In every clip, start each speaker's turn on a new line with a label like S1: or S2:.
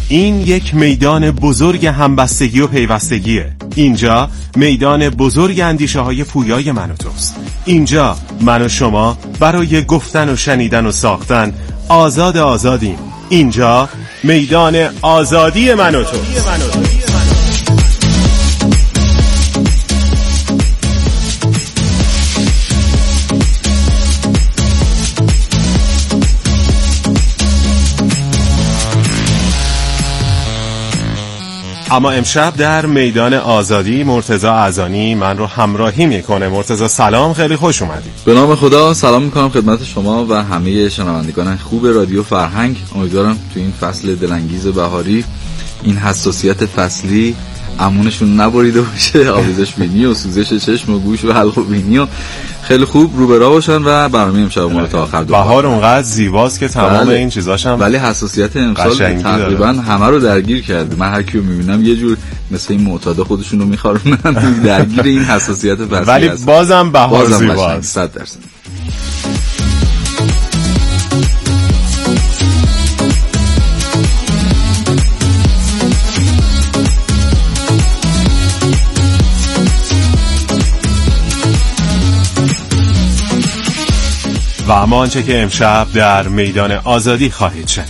S1: این یک میدان بزرگ همبستگی و پیوستگیه. اینجا میدان بزرگ اندیشه های پویای من و توست. اینجا من و شما برای گفتن و شنیدن و ساختن آزادیم. اینجا میدان آزادی من و توست. اما امشب در میدان آزادی مرتضی اذانی من رو همراهی میکنه. مرتضی سلام، خیلی خوش اومدید.
S2: به نام خدا سلام میکنم خدمت شما و همه شنوندگان خوب رادیو فرهنگ. امیدوارم تو این فصل دلانگیز بهاری این حساسیت فصلی امونشون نبریده باشه، آویزش بینی و سوزش چشم و گوش و حلق و بینی و خیلی خوب رو به راه باشن و برنامه امشب ما رو تا آخر دو
S1: بهار اونقدر زیباست که تمام این چیزاش هم
S2: ولی حساسیت امسال تقریبا همه رو درگیر کرده. من هر کیو میبینم یه جور مثل این معتادا خودشون رو میخارونن درگیر این حساسیت فصلی
S1: ولی
S2: هست.
S1: بازم بهار زیباست
S2: 100%.
S1: و اما آنچه که امشب در میدان آزادی خواهید شد.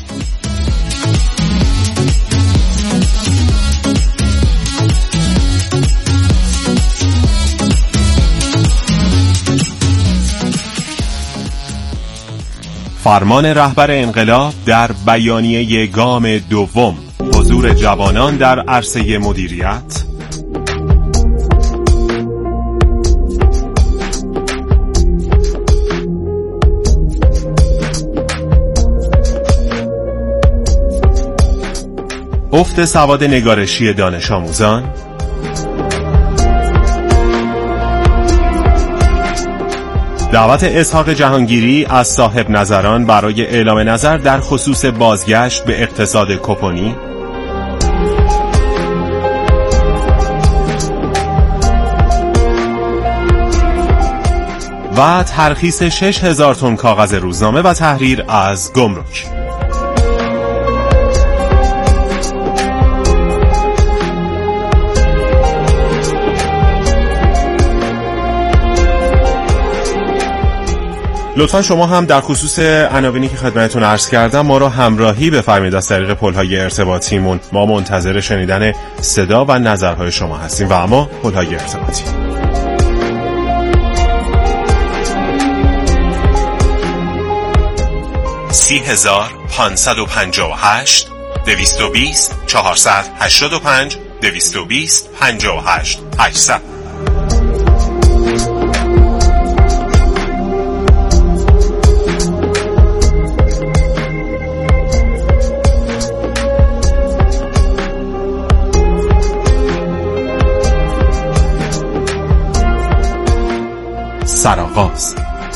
S1: فرمان رهبر انقلاب در بیانیه گام دوم، حضور جوانان در عرصه مدیریت، افت سواد نگارشی دانش آموزان، دعوت اسحاق جهانگیری از صاحب نظران برای اعلام نظر در خصوص بازگشت به اقتصاد کوپنی، و ترخیص 6000 تن کاغذ روزنامه و تحریر از گمرک. لطفا شما هم در خصوص عناوینی که خدمتتون عرض کردم ما رو همراهی بفرمایید از طریق پل‌های ارتباطیمون. ما منتظر شنیدن صدا و نظرهای شما هستیم. و اما پل‌های ارتباطی 30558 220 485 220 58 800. سرآغاز.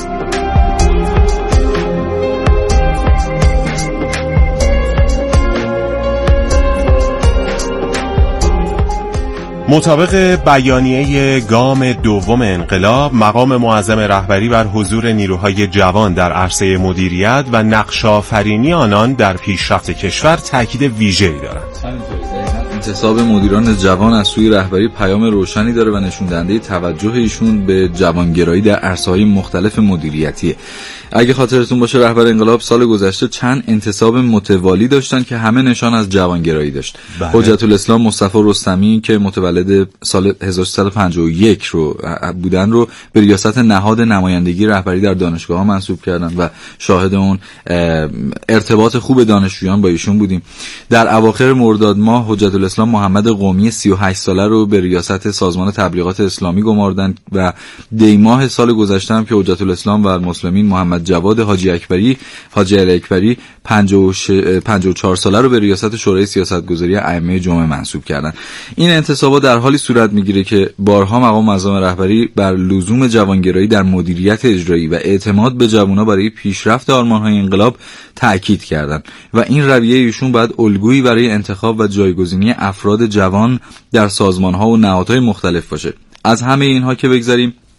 S1: مطابق بیانیه گام دوم انقلاب، مقام معظم رهبری بر حضور نیروهای جوان در عرصه مدیریت و نقش‌آفرینی آنان در پیشرفت کشور تاکید ویژه‌ای دارد.
S2: انتصاب مدیران جوان از سوی رهبری پیام روشنی داره و نشون دهنده توجه ایشون به جوانگرایی در عرصه‌های مختلف مدیریتیه. اگه خاطرتون باشه رهبر انقلاب سال گذشته چند انتصاب متوالی داشتن که همه نشان از جوانگرایی داشت. حجت الاسلام مصطفی رستمی که متولد سال 1351 رو بودن رو به ریاست نهاد نمایندگی رهبری در دانشگاه‌ها منصوب کردن و شاهد اون ارتباط خوب دانشجویان با ایشون بودیم. در اواخر مرداد ماه حجت الاسلام محمد قومی 38 ساله رو به ریاست سازمان تبلیغات اسلامی گماردن و دی ماه سال گذشته هم که حجت الاسلام و المسلمین محمد جواد حاجی علی اکبری 54 ساله رو به ریاست شورای سیاستگذاری ائمه جمعه منصوب کردن. این انتصابات در حالی صورت میگیره که بارها مقام معظم رهبری بر لزوم جوانگرایی در مدیریت اجرایی و اعتماد به جوانان برای پیشرفت آرمان‌های انقلاب تأکید کردند و این رویه ایشون باید الگویی برای انتخاب و جایگزینی افراد جوان در سازمان‌ها و نهادهای مختلف باشه. از همه اینها که بگذاریم،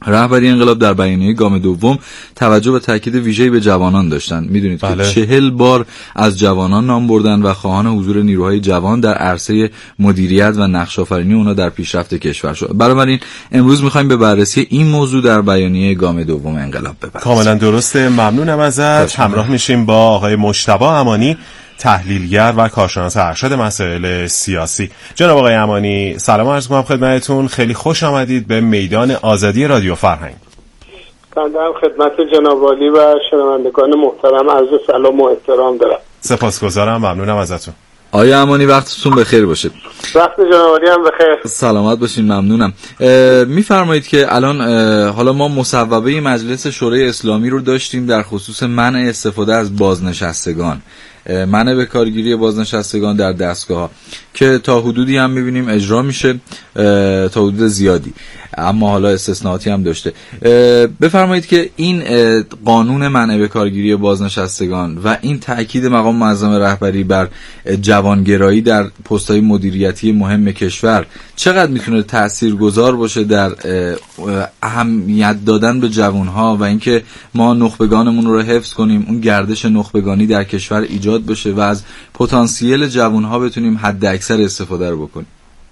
S2: رهبری انقلاب در بیانیه گام دوم توجه و تاکید ویژه‌ای به جوانان داشتن. میدونید که 40 بار از جوانان نام بردن و خواهان حضور نیروهای جوان در عرصه مدیریت و نقش‌آفرینی اونها در پیشرفت کشور شد. بنابراین امروز می‌خوایم به بررسی این موضوع در بیانیه گام دوم انقلاب بپردازیم.
S1: کاملا درسته، ممنونم ازت. همراه میشیم با آقای مجتبی امانی، تحلیلگر و کارشناس ارشد مسائل سیاسی. جناب آقای امانی، سلام عرض می‌کنم خدمتتون. خیلی خوش آمدید به میدان آزادی رادیو فرهنگ.
S3: بنده هم خدمت جناب عالی و شنوندگان محترم عرض سلام و احترام دارم.
S1: سپاسگزارم، ممنونم ازتون.
S2: آقای امانی وقتتون بخیر باشه.
S3: وقت جناب عالی هم بخیر.
S2: سلامت باشین، ممنونم. میفرمایید که الان حالا ما مصوبه مجلس شورای اسلامی رو داشتیم در خصوص منع استفاده از بازنشستگان، منع به کارگیری بازنشستگان در دستگاه‌ها که تا حدودی هم می‌بینیم اجرا میشه، تا حدود زیادی، اما حالا استثناءاتی هم داشته. بفرمایید که این قانون منع به کارگیری بازنشستگان و این تأکید مقام معظم رهبری بر جوانگرایی در پست‌های مدیریتی مهم کشور چقدر میتونه تاثیرگذار باشه در اهمیت دادن به جوانها و اینکه ما نخبگانمون رو حفظ کنیم، اون گردش نخبگانی در کشور ایجاد بشه و از پتانسیل جوانها بتونیم حد اکثر استفاده رو بکنیم؟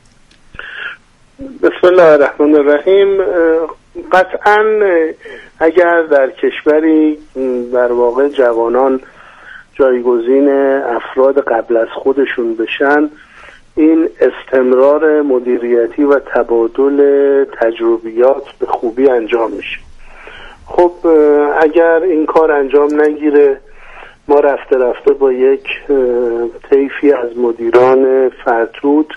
S3: بسم الله الرحمن الرحیم. قطعاً اگر در کشوری در واقع جوانان جایگزین افراد قبل از خودشون بشن، این استمرار مدیریتی و تبادل تجربیات به خوبی انجام میشه. خب اگر این کار انجام نگیره، ما رفته رفته با یک طیفی از مدیران فرتود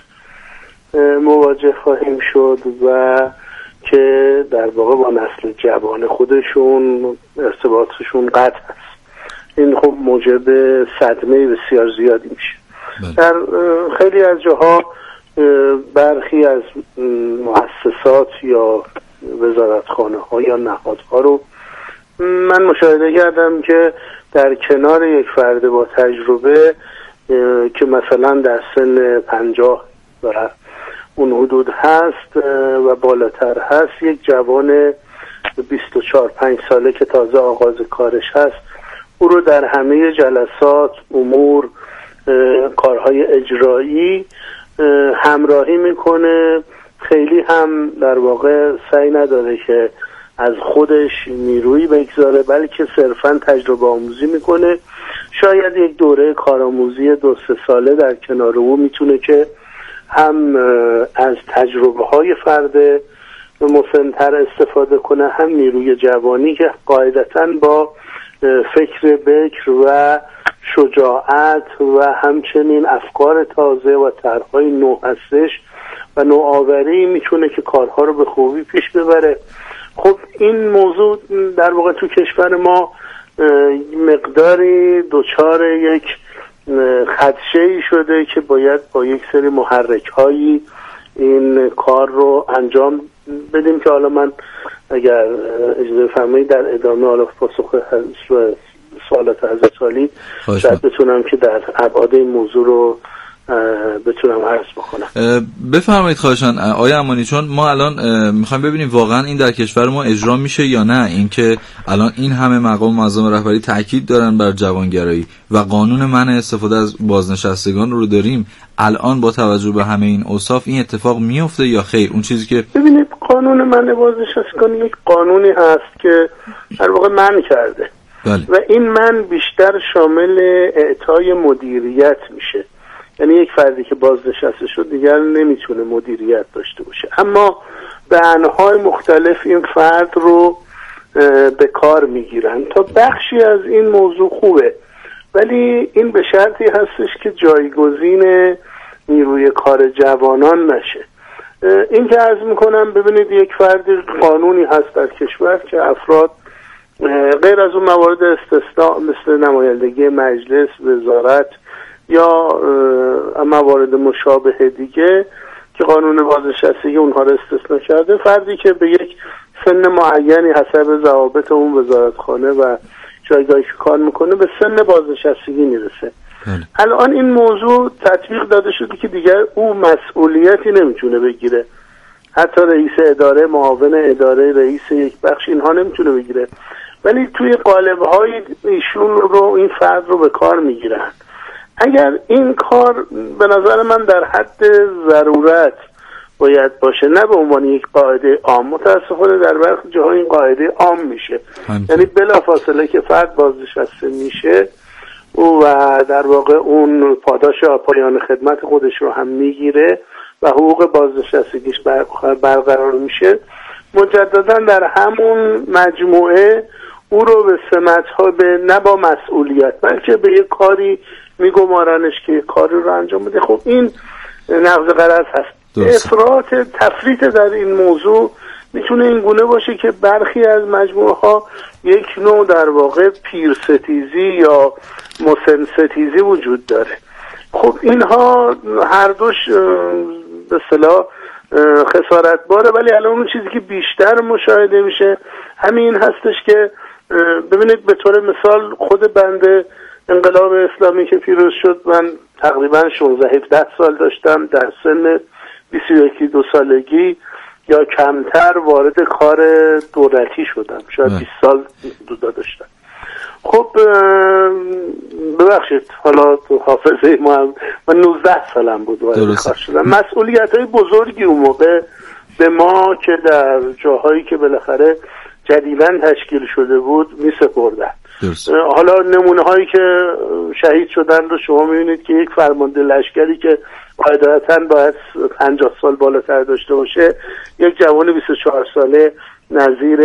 S3: مواجه خواهیم شد و که در واقع با نسل جوان خودشون ارتباطشون قطع هست. این خب موجب صدمه بسیار زیادی میشه. در خیلی از جاها برخی از مؤسسات یا وزارتخانه ها یا نهادها رو من مشاهده کردم که در کنار یک فرد با تجربه که مثلا در سن 50 و اون حدود هست و بالاتر هست، یک جوان 24-5 ساله که تازه آغاز کارش هست، او رو در همه جلسات، امور، کارهای اجرایی همراهی میکنه. خیلی هم در واقع سعی نداره که از خودش نیرویی بگذاره، بلکه صرفاً تجربه آموزی میکنه. شاید یک دوره کارآموزی 2-3 ساله در کنار او میتونه که هم از تجربه های فرد مسن‌تر استفاده کنه، هم نیروی جوانی که قاعدتاً با فکر بکر و شجاعت و همچنین افکار تازه و طرح‌های نو هستش و نوآوری میتونه که کارها رو به خوبی پیش ببره. خب این موضوع در واقع تو کشور ما مقداری دچار یک خدشه‌ای شده که باید با یک سری محرک‌هایی این کار رو انجام بدیم که حالا من اگر اجازه فرمایید در ادامه حالا پاسخ سوالات حضرت عالی شاید بتونم که در ابعاد این موضوع رو بتونم عرض بکنم.
S2: بفرمایید خواهشاً آقای امانی، چون ما الان میخوایم ببینیم واقعا این در کشور ما اجرا میشه یا نه. اینکه الان این همه مقام معظم رهبری تاکید دارن بر جوانگرایی و قانون منع استفاده از بازنشستگان رو داریم، الان با توجه به همه این اوصاف این اتفاق میفته یا خیر؟ اون چیزی که
S3: ببینید، قانون منع بازنشستگان یک قانونی هست که در واقع منع کرده.
S2: بله.
S3: و این منع بیشتر شامل اعطای مدیریت میشه، یعنی یک فردی که بازنشسته شد دیگر نمیتونه مدیریت داشته باشه، اما به انواع مختلف این فرد رو به کار میگیرن. تا بخشی از این موضوع خوبه، ولی این به شرطی هستش که جایگزین نیروی کار جوانان نشه. این که عرض میکنم، ببینید یک فردی قانونی هست در کشور که افراد غیر از اون موارد استثناء مثل نمایندگی مجلس، وزارت یا موارد مشابه دیگه که قانون بازنشستگی اونها رو استثناء کرده، فردی که به یک سن معینی حسب ضوابط اون وزارتخانه و جایگاهی که کار میکنه به سن بازنشستگی میرسه. الان این موضوع تطبیق داده شده که دیگر او مسئولیتی نمیتونه بگیره. حتی رئیس اداره، معاون اداره، رئیس یک بخش، اینها نمیتونه بگیره. ولی توی قالب‌های ایشون رو، این فرد رو به کار میگیرن. اگر این کار به نظر من در حد ضرورت باید باشه، نه به عنوان یک قاعده عام. متاسفانه در برخی جاها این قاعده عام میشه، یعنی بلافاصله که فرد بازنشسته میشه و در واقع اون پاداش پایان خدمت خودش رو هم میگیره و حقوق بازنشستگیش برقرار میشه، مجددا در همون مجموعه او رو به سمت‌ها، به نه با مسئولیت بلکه به یک کاری میگمارنش که یک کاری رو انجام بده. خب این نقض غرض هست. افراط تفریط در این موضوع میتونه این گونه باشه که برخی از مجموعه ها یک نوع در واقع پیرستیزی یا مسنستیزی وجود داره. خب اینها هر دوش به اصطلاح خسارتباره، ولی الان اون چیزی که بیشتر مشاهده میشه همین هستش که ببینید به طور مثال خود بنده انقلاب اسلامی که پیروز شد، من تقریبا 16-17 سال داشتم، در سن 21-22 سالگی یا کمتر وارد کار دولتی شدم، شاید 20 سال حدود داشتم. خب ببخشید حالا تو حافظه ما من 19 سالم بود وارد کار شدم. مسئولیت‌های بزرگی اون موقع به ما که در جاهایی که بالاخره جدیداً تشکیل شده بود می‌سپردن. حالا نمونه هایی که شهید شدن رو شما میبینید که یک فرمانده لشکری که قاعدتاً باید 50 سال بالاتر داشته باشه، یک جوان 24 ساله نظیر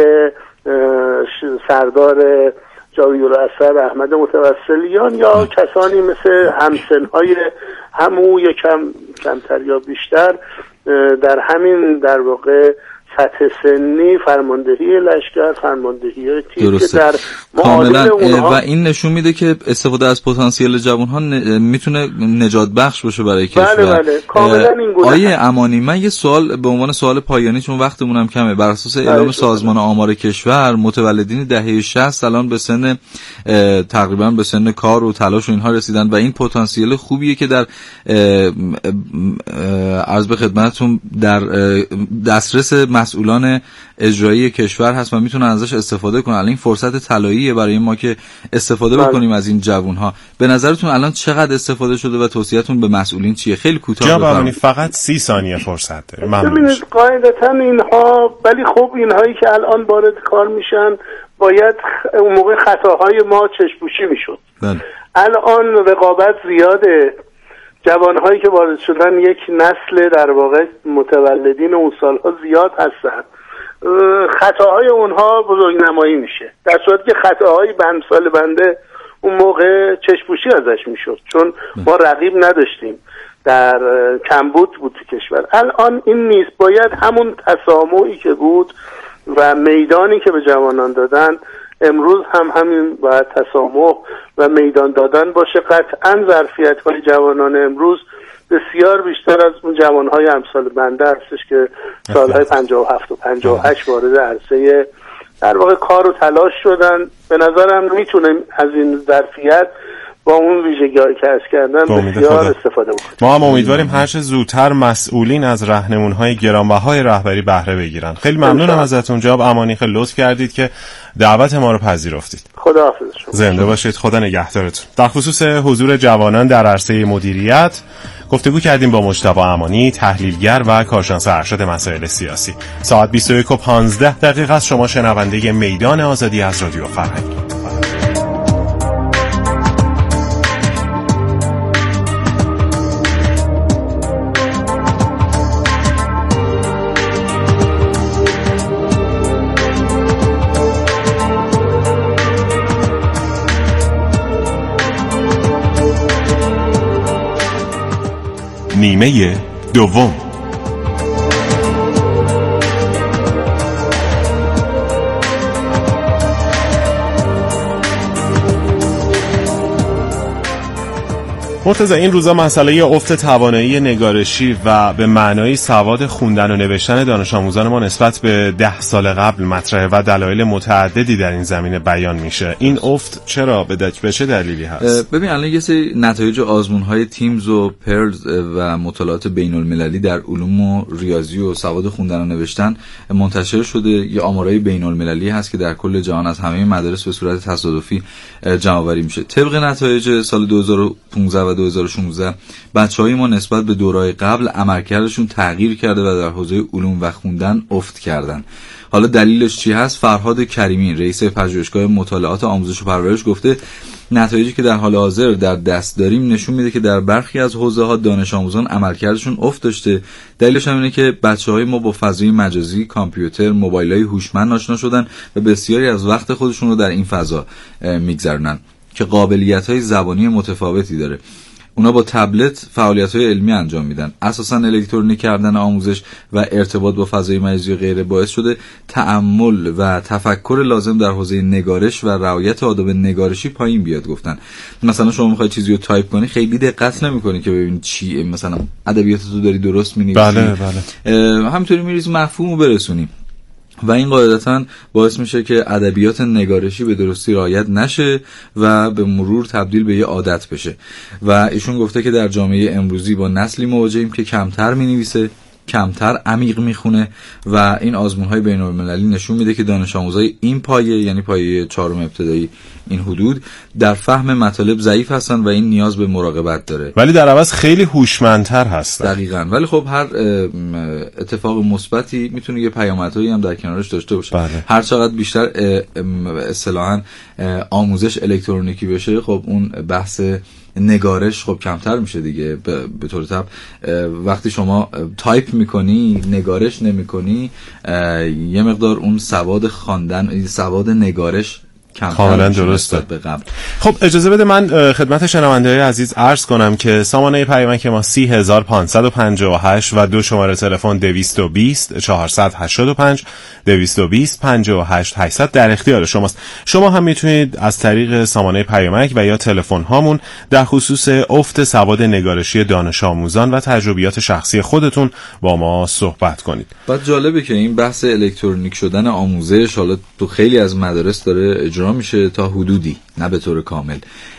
S3: سردار جاویدالاثر احمد متوسلیان یا کسانی مثل همسنهای همو یا کمتر یا بیشتر در همین در واقع سطح سنی فرماندهی لشکر، فرماندهی تیم که در معادل اونها
S2: و این نشون میده که استفاده از پتانسیل جوان‌ها میتونه نجات بخش باشه برای کشور.
S3: بله کاملا این گونه.
S2: آیه امانی، من یه سوال به عنوان سوال پایانی، چون وقتمون هم کمه، بر اساس اعلام سازمان آمار کشور متولدین دهه 60 الان به سن تقریبا به سن کار و تلاش و اینها رسیدن و این پتانسیل خوبیه که در عرض به خدمتتون در دسترس مسئولان اجرایی کشور هست و میتونن ازش استفاده کنن. الان این فرصت طلاییه برای ما که استفاده بکنیم از این جوان‌ها. به نظرتون الان چقدر استفاده شده و توصیه‌تون به مسئولین چیه؟ خیلی کوتاه
S1: بفرمایید. فقط 30 ثانیه فرصت داره. ممنون.
S3: ببینید قاعدتاً اینها، ولی خب اینهایی که الان وارد کار میشن باید اون موقع خطاهای ما چشم‌پوشی میشد. الان رقابت زیاده، جوانهایی که وارد شدن یک نسل در واقع متولدین اون سالها زیاد هستن، خطاهای اونها بزرگنمایی میشه، در صورتی که خطاهای امثال بنده اون موقع چشم‌پوشی ازش میشد، چون ما رقیب نداشتیم، در کمبود بود تو کشور. الان این نیست، باید همون تسامحی که بود و میدانی که به جوانان دادن امروز هم همین باید تسامح و میدان دادن باشه. قطعا ظرفیت‌های جوانان امروز بسیار بیشتر از اون جوان‌های امثال بنده هستش که سال‌های 57 و 58 وارد عرصه در واقع کار و تلاش شدن. به نظرم میتونه از این ظرفیت با اون ویژگی‌هایی که عرض کردم بسیار استفاده بکنیم.
S1: ما هم امیدواریم هر چه زودتر مسئولین از راهنمون‌های گرانبهای رهبری بهره بگیرن. خیلی ممنونم ازتون جناب امانی، خیلی لطف کردید که دعوت ما رو پذیرفتید.
S3: خداحافظ شما.
S1: زنده باشید، خدا نگهدارتون. در خصوص حضور جوانان در عرصه مدیریت گفتگو کردیم با مجتبی امانی، تحلیلگر و کارشناس ارشد مسائل سیاسی. ساعت 21:15 است. شما شنونده میدان آزادی از رادیو فرهنگ. نیمه دوم. مرتضی این روزا مسئله افت توانایی نگارشی و به معنای سواد خوندن و نوشتن دانش آموزان ما نسبت به 10 سال قبل مطرحه و دلایل متعددی در این زمینه بیان میشه. این افت چرا به چه دلیلی هست؟
S2: ببین الان یه سری نتایج آزمون‌های تیمز و پرز و مطالعات بین‌المللی در علوم و ریاضی و سواد خوندن و نوشتن منتشر شده. یه آمارای بین‌المللی هست که در کل جهان از همه مدارس به صورت تصادفی جمع‌آوری میشه. طبق نتایج سال 2015 و 2016 بچه‌های ما نسبت به دوره‌های قبل عملکردشون تغییر کرده و در حوزه علوم و خوندن افت کردن. حالا دلیلش چی هست؟ فرهاد کریمی رئیس پژوهشگاه مطالعات آموزش و پرورش گفته نتایجی که در حال حاضر در دست داریم نشون میده که در برخی از حوزه‌ها دانش آموزان عملکردشون افت داشته. دلیلش هم اینه که بچه‌های ما با فضای مجازی، کامپیوتر، موبایل‌های هوشمند آشنا شدن و بسیاری از وقت خودشون رو در این فضا میگذرونن که قابلیت‌های زبانی متفاوتی داره. اونا با تبلت فعالیت‌های علمی انجام میدن. اساساً الکترونیک کردن آموزش و ارتباط با فضای مجازی و غیره باعث شده تأمل و تفکر لازم در حوزه نگارش و رعایت آداب نگارشی پایین بیاد. گفتن مثلا شما می‌خوای چیزی رو تایپ کنی خیلی دقت نمی‌کنی که ببین چی مثلا ادبیاتتو داری درست می‌نویسی.
S1: بله.
S2: همینطوری می‌ریزی مفهومو برسونی. و این قاعدتاً باعث میشه که ادبیات نگارشی به درستی رعایت نشه و به مرور تبدیل به یه عادت بشه. و ایشون گفته که در جامعه امروزی با نسلی مواجهیم که کمتر مینویسه، کمتر عمیق میخونه و این آزمون‌های بین‌المللی نشون میده که دانش آموزای این پایه، یعنی پایه 4 ابتدایی این حدود، در فهم مطالب ضعیف هستن و این نیاز به مراقبت داره.
S1: ولی در عوض خیلی هوشمندتر هستن.
S2: دقیقاً. ولی خب هر اتفاق مثبتی میتونه یه پیامدهایی هم در کنارش داشته باشه.
S1: بله.
S2: هر چقدر بیشتر اصطلاحاً آموزش الکترونیکی بشه، خب اون بحث نگارش خب کمتر میشه دیگه. به طور طب وقتی شما تایپ میکنی نگارش نمیکنی، یه مقدار اون سواد خواندن، سواد نگارش
S1: کاملا درسته. خب اجازه بده من خدمت شنونده‌های عزیز عرض کنم که سامانه پیامک ما 30558 و 2 شماره تلفن 220 485 220 58 800 در اختیار شماست. شما هم میتونید از طریق سامانه پیامک و یا تلفن هامون در خصوص افت سواد نگارشی دانش آموزان و تجربیات شخصی خودتون با ما صحبت کنید.
S2: بعد جالبه که این بحث الکترونیک شدن آموزش حالا تو خیلی از مدارس داره اجرا میشه تا حدودی، نه به طور کامل،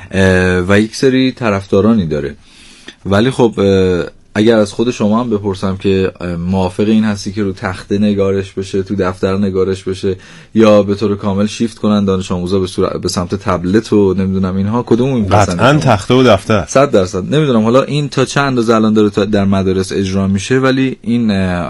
S2: و یک سری طرفدارانی داره. ولی خب اگر از خود شما هم بپرسم که موافق این هستی که رو تخته نگارش بشه، تو دفتر نگارش بشه، یا به طور کامل شیفت کنن دانش آموزا به سمت تبلت و نمیدونم اینها، کدوم این پسند؟
S1: قطعاً تخته و دفتر.
S2: 100%. نمیدونم حالا این تا چند اندازه الان داره در مدارس اجرا میشه، ولی این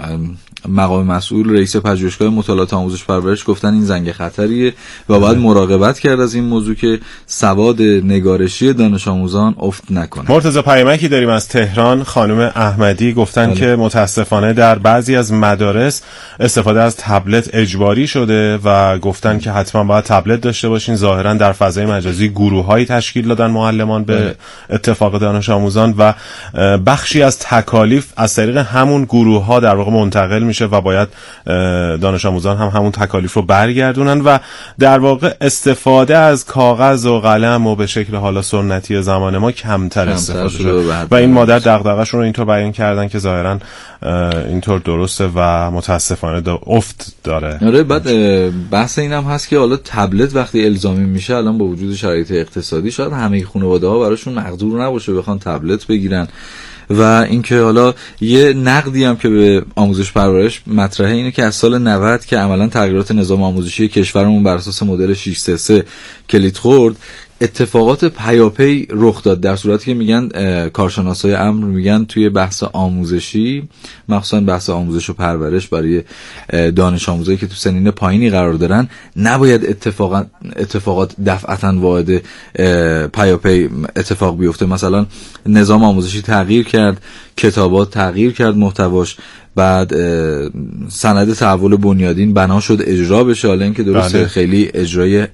S2: مقام مسئول رئیس پژوهشگاه مطالعات آموزش پرورش گفتن این زنگ خطریه و باید مراقبت کرد از این موضوع که سواد نگارشی دانش آموزان افت نکنه.
S1: مرتضی پیامکی داریم از تهران، خانم احمدی گفتن که متاسفانه در بعضی از مدارس استفاده از تبلت اجباری شده و گفتن که حتما باید تبلت داشته باشین. ظاهرا در فضای مجازی گروه‌هایی تشکیل دادن معلمان به اتفاق دانش آموزان و بخشی از تکالیف از طریق همون گروه‌ها در واقع منتقل میشه و باید دانش آموزان هم همون تکالیف رو برگردونن و در واقع استفاده از کاغذ و قلم و به شکل حالا سنتی زمان ما کمتر استفاده شده و این مادر دغدغه‌شون رو اینطور بیان کردن که ظاهرا اینطور درسته و متاسفانه افت داره.
S2: آره. بعد بحث اینم هست که حالا تبلت وقتی الزامی میشه، الان با وجود شرایط اقتصادی شاید همه خانواده‌ها براشون مقدور نباشه بخوان تبلت بگیرن. و اینکه حالا یه نقدی هم که به آموزش پرورش مطرحه اینه که از سال 90 که عملاً تغییرات نظام آموزشی کشورمون بر اساس مدل 633 کلید خورد، اتفاقات پیاپی رخ داد، در صورتی که میگن کارشناسای امر میگن توی بحث آموزشی، مخصوصا بحث آموزش و پرورش برای دانش آموزایی که تو سنین پایینی قرار دارن، نباید اتفاقات دفعتاً واحد پیاپی اتفاق بیفته. مثلا نظام آموزشی تغییر کرد، کتابات تغییر کرد محتواش، بعد سند تحول بنیادین بنا شد اجرا بشه، حالا اینکه درسته خیلی اجرای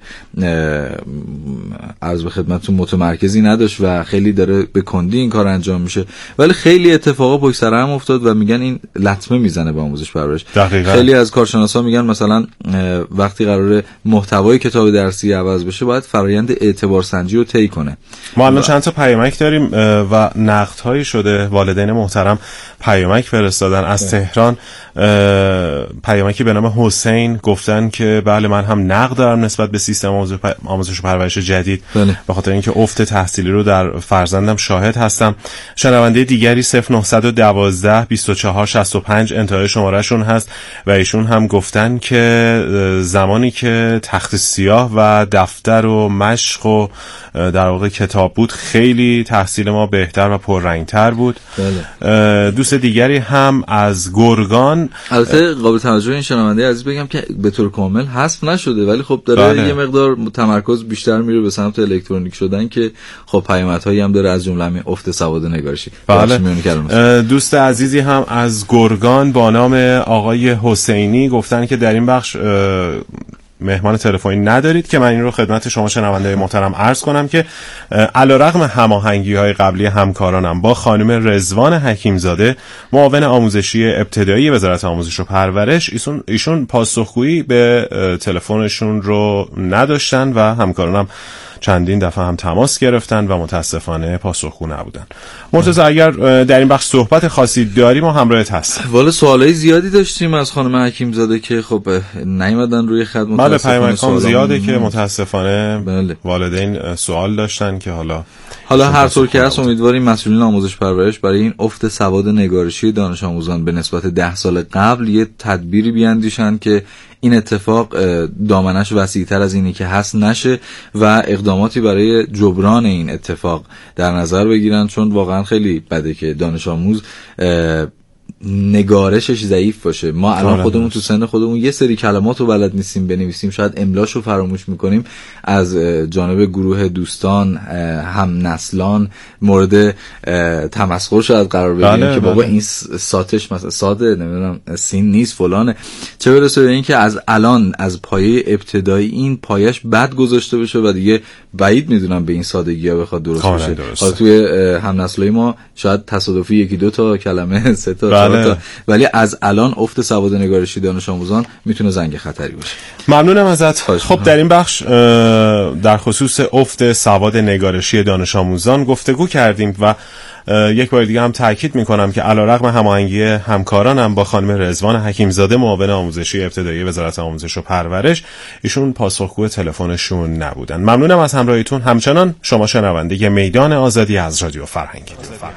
S2: عرض به خدمتتون متمرکزی نداشت و خیلی داره به کندی این کار انجام میشه، ولی خیلی اتفاقا پشت سر هم افتاد و میگن این لطمه میزنه به آموزش پرورش. خیلی از کارشناسا میگن مثلا وقتی قراره محتوای کتاب درسی عوض بشه باید فرآیند اعتبار سنجی رو طی کنه.
S1: ما الان چند تا پیامک داریم و نقدهایی شده، والدین محترم پیامک فرستادن از تهران. پیامکی به نام حسین گفتن که بله من هم نقد دارم نسبت به سیستم آموزش و پرورش جدید به خاطر اینکه افت تحصیلی رو در فرزندم شاهد هستم. شنونده دیگری 0912 24 65 انتهای شمارهشون هست و ایشون هم گفتن که زمانی که تخت سیاه و دفتر و مشق و در واقع کتاب بود خیلی تحصیل ما بهتر و پررنگتر بود. دوست دیگری هم از گرگان،
S2: البته قابل توجه این شنونده عزیز بگم که به طور کامل حذف نشده ولی خب داره یه مقدار تمرکز بیشتر میره به سمت الکترونیک شدن که خب پیامدهایی هم داره از جمله همین افت سواد نگارشی.
S1: دوست عزیزی هم از گرگان با نام آقای حسینی گفتن که در این بخش مهمان تلفنی ندارید که من این رو خدمت شما شنونده محترم عرض کنم که علیرغم هماهنگی‌های قبلی همکارانم با خانم رضوان حکیمزاده معاون آموزشی ابتدایی وزارت آموزش و پرورش ایشون پاسخگویی به تلفنشون رو نداشتن و همکارانم چندین دفعه هم تماس گرفتن و متاسفانه پاسخگو نبودن. مرتضی اگر در این بخش صحبت خاصی داری ما همراهت هستیم.
S2: والا سوالای زیادی داشتیم از خانم حکیمزاده که خب نیومدن روی خط،
S1: متاسفانه پیامک زیاده که متاسفانه والدین سوال داشتن که حالا
S2: هر طور که هست امیدواریم مسئولین آموزش پرورش برای این افت سواد نگارشی دانش آموزان به نسبت 10 سال قبل یه تدبیری بیاندیشن که این اتفاق دامنش وسیع‌تر از اینی که هست نشه و اقداماتی برای جبران این اتفاق در نظر بگیرن، چون واقعا خیلی بده که دانش آموز نگارشش ضعیف باشه. ما الان خودمون تو سن خودمون یه سری کلمات رو بلد نیستیم بنویسیم، شاید املاشو فراموش میکنیم، از جانب گروه دوستان هم نسلان مورد تمسخر شاید قرار بگیریم که بابا این ساتش مثلا ساده نمیدونم سین نیست فلانه، چه برسه به این که از الان از پایه ابتدایی این پایش بد گذاشته بشه و دیگه بعید میدونم به این سادگی‌ها بخواد درست بشه. حالا توی هم نسلای ما شاید تصادفی یکی دو تا کلمه سه تا ولی از الان افت سواد نگارشی دانش آموزان میتونه زنگ خطری باشه.
S1: ممنونم ازت. خب در این بخش در خصوص افت سواد نگارشی دانش آموزان گفتگو کردیم و یک بار دیگه هم تاکید میکنم که علیرغم هماهنگی همکارانم با خانم رضوان حکیمزاده معاون آموزشی ابتدایی وزارت آموزش و پرورش ایشون پاسخگو تلفنشون نبودن. ممنونم از همراهیتون. همچنان شما شنونده میدان آزادی از رادیو فرهنگید.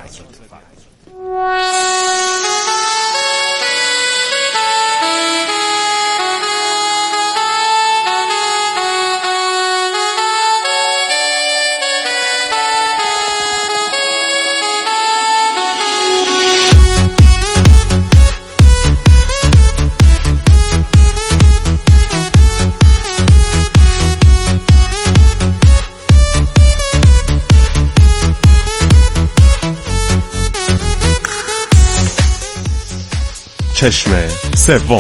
S1: چشم سوم.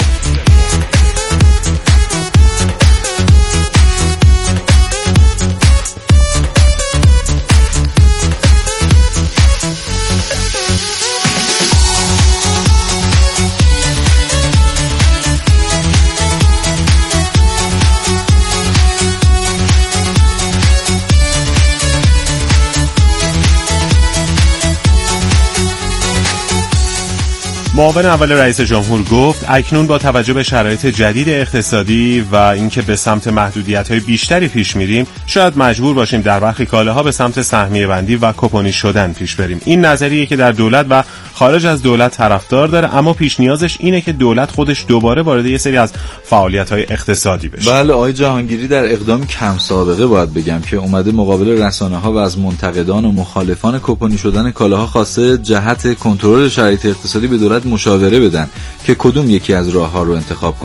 S1: معاون اول رئیس جمهور گفت اکنون با توجه به شرایط جدید اقتصادی و اینکه به سمت محدودیت‌های بیشتری پیش میریم شاید مجبور باشیم در برخی کالاها به سمت سهمیه بندی و کوپنی شدن پیش بریم. این نظریه که در دولت و خارج از دولت طرفدار داره، اما پیش نیازش اینه که دولت خودش دوباره وارد یه سری از فعالیت‌های اقتصادی بشه.
S2: بله آقای جهانگیری در اقدام کم سابقه باید بگم که اومده مقابل رسانه‌ها و از منتقدان و مخالفان کوپنی شدن کالاها خواسته جهت کنترل شرایط اقتصادی به دولت مشاوره بدن که کدوم یکی از راه‌ها رو انتخاب کنه.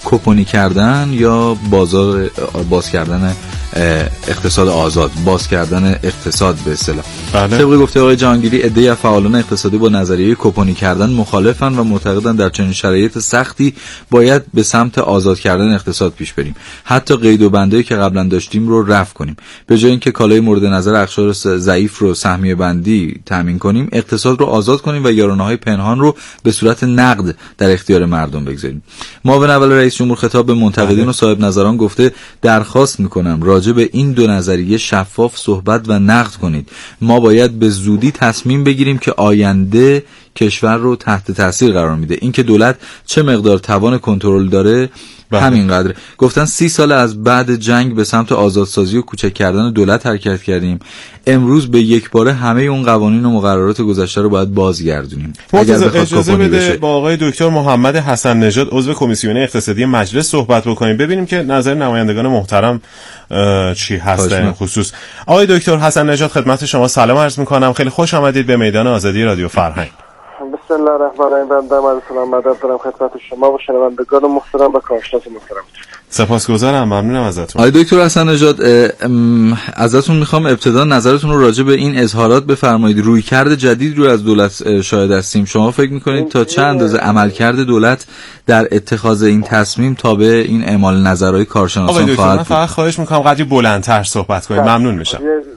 S2: کوپنی کردن یا باز کردن اقتصاد آزاد، باز کردن اقتصاد به اصطلاح.
S1: بله.
S2: طبق گفته آقای جهانگیری، عده‌ای از فعالان اقتصادی با نظریه کوپنی کردن مخالفن و معتقدن در چنین شرایط سختی باید به سمت آزاد کردن اقتصاد پیش بریم، حتی قید و بندی که قبلا داشتیم رو رفع کنیم. به جای اینکه کالای مورد نظر اقشار ضعیف رو سهمیه بندی تامین کنیم، اقتصاد رو آزاد کنیم و یارانه‌های پنهان رو به صورت نقد در اختیار مردم بگذاریم. معاون اول رئیس جمهور خطاب به منتقدین و صاحب نظران گفته درخواست می‌کنم راجع به این دو نظریه شفاف صحبت و نقد کنید. ما باید به زودی تصمیم بگیریم که آینده کشور رو تحت تاثیر قرار میده. اینکه دولت چه مقدار توان کنترل داره همینقدر. گفتن 30 سال از بعد جنگ به سمت آزادسازی و کوچک کردن دولت حرکت کردیم. امروز به یک باره همه اون قوانین و مقررات گذشته رو باید بازگردونیم.
S1: اجازه بده با آقای دکتر محمد حسن نژاد عضو کمیسیون اقتصادی مجلس صحبت بکنیم، ببینیم که نظر نمایندگان محترم چی هست در این خصوص. آقای دکتر حسن نژاد خدمت شما سلام عرض می‌کنم. خیلی خوش آمدید به میدان آزادی رادیو فرهنگ.
S3: بسم الله الرحمن الرحیم. بنده عرض سلام مدد دارم خدمت شما و شنوندگان محترم و کارشناس محترم.
S1: سپاسگزارم، ممنونم ازتون.
S2: آقای دکتر حسن نژاد، ازتون میخوام ابتدا نظرتون رو راجع به این اظهارات بفرمایید. رویکرد جدید رو از دولت شاهد هستیم. شما فکر میکنید تا چه اندازه عملکرد دولت در اتخاذ این تصمیم تابع این اعمال نظرهای کارشناسان خواهد بود؟
S1: آقای دکتر من فقط خواهش میکنم قدری بلندتر صحبت کنید، ممنون میشم.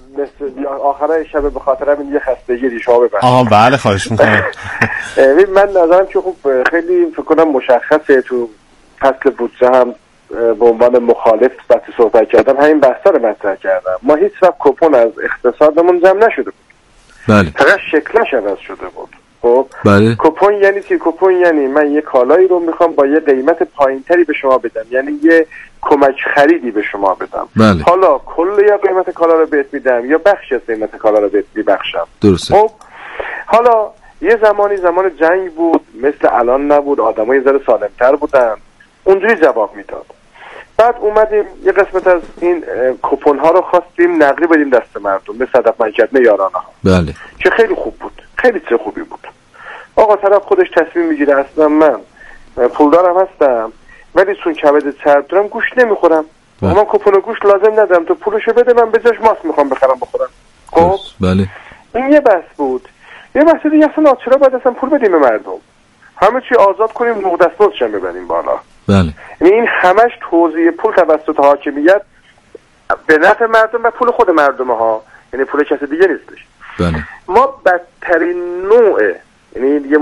S3: آخرای شب به خاطر همین یه خستگی شما
S1: ببخشید. بله خواهش میکنم.
S3: من نظرم که خوب خیلی فکر کنم مشخصه. تو فصل بودجه هم به عنوان مخالف وقتی صحبت کردم همین بحثا رو مطرح کردم. ما هیچ وقت کوپن از اقتصادمون جمع نشده بود.
S2: بله.
S3: فقط شکلش عوض شده بود. خب
S2: بله.
S3: کوپن یعنی چی؟ کوپن یعنی من یه کالایی رو میخوام با یه قیمت پایینتری به شما بدم، یعنی یه کمک خریدی به شما بدم.
S2: بله.
S3: حالا کل یا قیمت کالا رو بهت میدم یا بخشی از قیمت کالا رو بهت میبخشم.
S2: درسته.
S3: خب حالا یه زمانی زمان جنگ بود، مثل الان نبود، آدمای ذره سالمتر بودن، اونجوری جواب میداد. بعد اومدیم یه قسمت از این کوپن ها رو خواستیم نقدی بدیم دست مردم به صدف منکدن یارانه ها.
S2: بله.
S3: که خیلی خوب بود، خیلی چه خوبی بود. آقا طرف خودش تصمیم میگیره اصلا من پولدارم هستم ولی چون کبد سرد دارم گوشت نمیخورم، من کوپن گوشت لازم ندارم، تو پولشو بده من به جاش ماست میخوام بخرم بخورم. خب
S2: بله.
S3: این یه بحث بود. یه بحث دیگه اصلا چرا باید اصلا پول بدیم به مردم؟ همه چی آزاد کنیم، نقد اسنادش هم ببریم بالا.
S2: بله.
S3: یعنی این همش توزیع پول توسط حاکمیت به نفع مردم و پول خود مردم ها، یعنی پول کسی دیگه نیستش.
S2: بله.
S3: ما بدترین نوع، یعنی دیگه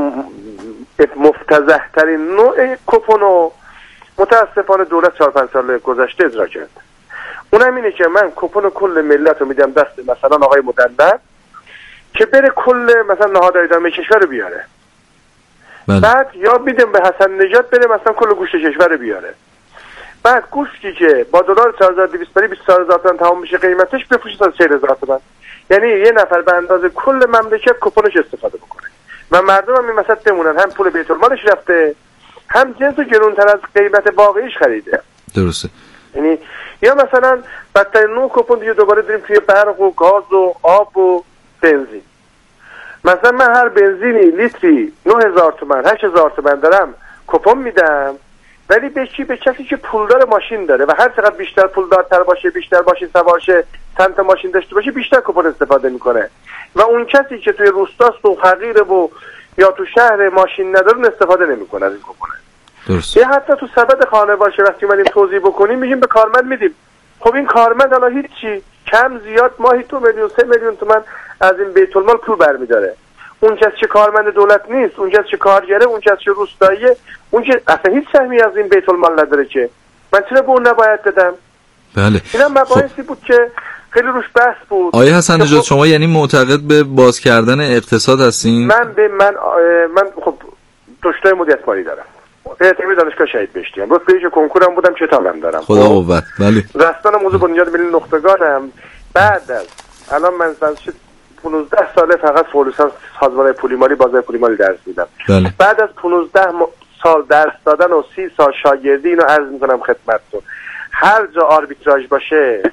S3: مفتضح‌ترین نوع کوپنو متاسفانه دولت 4-5 سال گذشته اجرا کرد. اونم اینه که من کوپن کل ملت رو میدم دست مثلا آقای مدند که بره کل مثلا نهادهای اداره کشور رو بیاره.
S2: بله.
S3: بعد یا میدم به حسن نژاد بره مثلا کل گوشت کشور رو بیاره. بعد گوشتی که با دلار 4200 برای 24000 تومان تمام میشه قیمتش بفروشه تا 40000 تومان. یعنی یه نفر به اندازه کل مملکت کوپنش استفاده بکنه و مردم هم این مثلا بمونن، هم پول بیت المالش رفته هم جنس گرونتر از قیمت واقعیش خریده.
S2: درسته.
S3: یعنی یا مثلا بدترین نوع کوپن دیگه دوباره داریم توی برق و گاز و آب و بنزین. مثلا من هر بنزینی لیتری 9000 تومان 8000 تومان دارم کوپن میدم، ولی به چی؟ به کسی که پولدار ماشین داره و هر چقدر بیشتر پولدارتر باشه، بیشتر ماشین سوار شه، چند تا ماشین داشته باشه، بیشتر کوپن استفاده میکنه و اون کسی که توی روستاست و حقیره و یا تو شهر ماشین نداره استفاده نمیکنه از این کوپن.
S2: درست.
S3: یه حتی تو سبد خانه باشه وقتی اومدیم توضیح بکنیم میگیم به کارمند میدیم. خب این کارمند حالا هیچی کم زیاد ماهی 2 میلیون 3 میلیون تومان از این بیت المال پول برمیداره. اون کسی که کارمند دولت نیست، اون کسی که کارگره، اون کسی که روستاییه، اون که اصلا هیچ سهمی از این بیت المال نداره که من چرا به اون نباید بدم؟
S2: بله.
S3: اینا مباحثی بود که خیلی روش بحث بود.
S2: آقای حسن نژاد شما یعنی معتقد به باز کردن اقتصاد هستین؟
S3: من خب دکترای مدیریت مالی دارم. تربیت دانشگاه شهید بهشتی‌ام. رتبه کنکورم بودم، کتابم دارم.
S2: خدا قوت. بله.
S3: رستان موضوع بنیاد ملی نخبگانم. بعد از الان من 15 ساله فقط فولوسان سازمان پولیمالی بازار پولیمالی درس میدم.
S2: بله.
S3: بعد از 15 سال درس دادن و 30 سال شاگردی اینو عرض میکنم خدمتتون، هر جا آربیتراژ باشه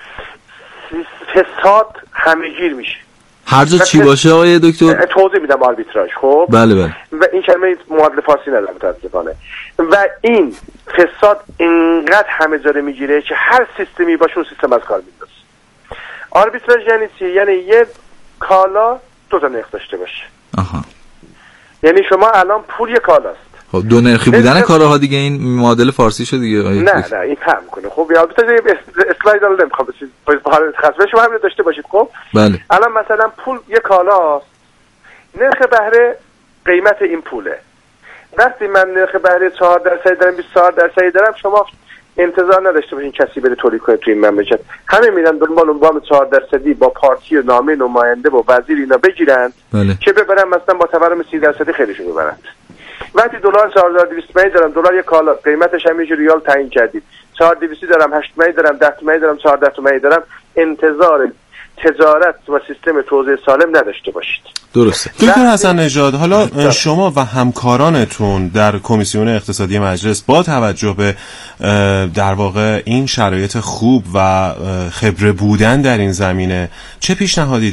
S3: فساد همه‌گیر میشه.
S2: هر جا چی باشه آقای دکتر؟
S3: توضیح میدم آربیتراژ. خب
S2: بله.
S4: و این کلمه معادل فارسی نداره متاسفانه، و این فساد اینقدر همه جا میگیره که هر سیستمی باشه اون سیستم از کار میندازه. آربیتراژ یعنی چی؟ یعنی یه کالا دو تا نرخ داشته باشه.
S2: آها.
S4: یعنی شما الان پول یه کالاست.
S2: خب دو نرخی بودن کالاها دیگه این معادل فارسی شد دیگه.
S4: نه این فهم میکنه. خب البته اسلاید رو نمیخوام بسید خاصه شما همین داشته باشید. خب
S2: بله.
S4: الان مثلا پول یه کالاست، نرخ بهره قیمت این پوله. وقتی من نرخ بهره 4% دارم 24% دارم، شما انتظار نداشته باشین کسی بره تولید کنه تو این مملکت. همه میرن دنبال اون وام 4% با پارتی و نامه نماینده و وزیر اینا بگیرن. بله. که ببرن مثلا با تورم 30% خیلیشون ببرن. وقتی دلار 4200 دارم، دلار یک کالا قیمتش هم یه ریال تعیین کردید، 4200 دارم، 8 دارم، 10 دارم، 14 دارم، انتظار تجارت و سیستم توزیع سالم نداشته باشید.
S2: درسته.
S1: دکتر حسن نژاد، حالا شما و همکارانتون در کمیسیون اقتصادی مجلس با توجه به در واقع این شرایط خوب و خبره بودن در این زمینه چه پیشنهادی